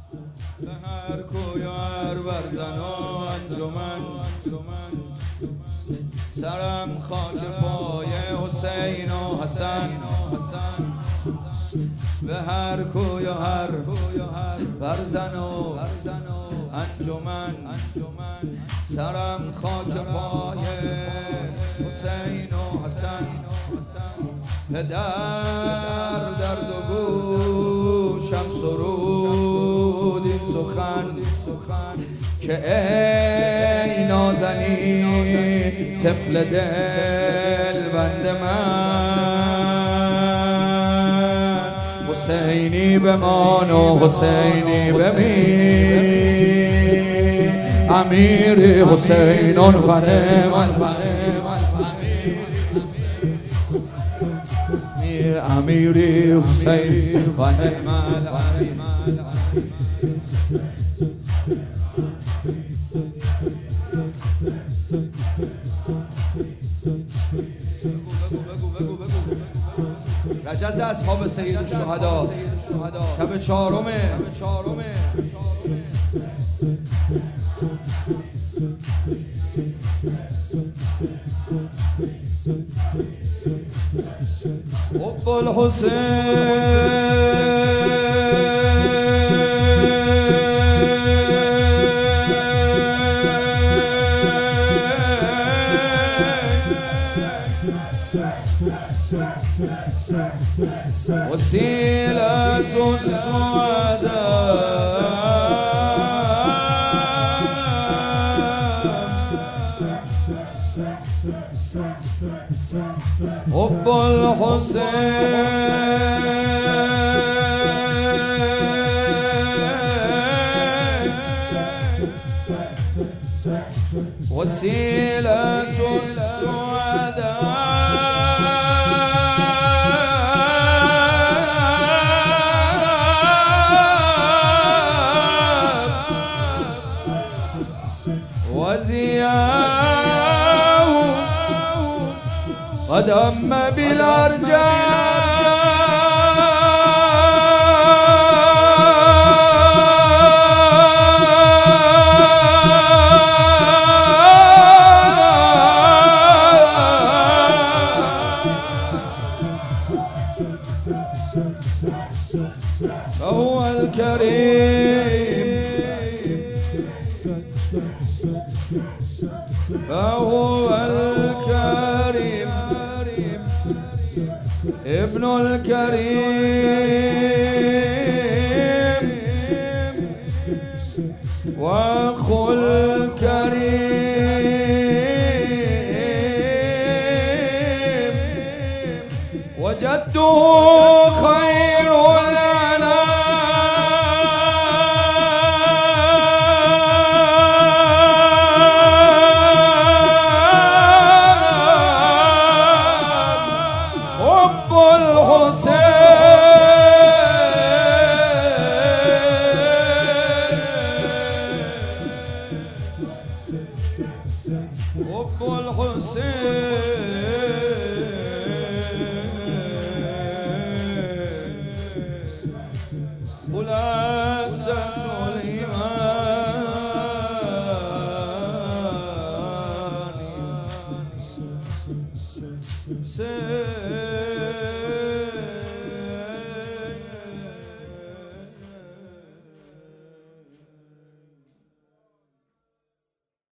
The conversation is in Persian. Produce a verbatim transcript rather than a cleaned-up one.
به هر کوی و هر برزن و انجمن سرم خاک پای حسین و حسن به هر کوی و هر برزن و انجمن سرم خاک پای حسین و حسن پدر درد و گوشم سرود این سخن که ای نازنین طفل دل بند من حسینی بمان و حسینی بمین امیر حسینون بنه من امیری حسین و نعم الامین رجز اصحاب سید الشهدا شب چهارمه حب الحسين وسيلة السعداء حب الحسين وسيلة السعداء وزياه قد أم بالأرجاء فهو الكريم فهو الكريم ابن الكريم واخو الكريم وجده خير حب الحسين خلاصة الإيمان